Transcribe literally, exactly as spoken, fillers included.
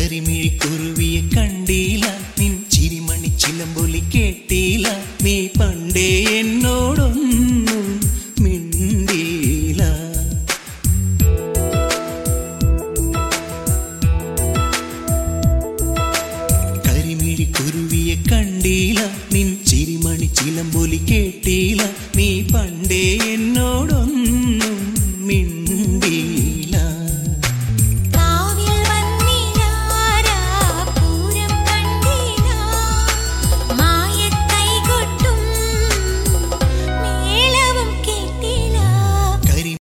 കരിമിഴിക്കുരുവിയെ കണ്ടീല, നിൻ ചിരിമണി ചിലമ്പൊലി കേട്ടീല, നീ പണ്ടേ എന്നോടൊന്നും മിണ്ടീല. കരിമിഴിക്കുരുവിയെ കണ്ടീല, നിൻ ചിരിമണി ചിലമ്പൊലി കേട്ടീല, നീ പണ്ടേ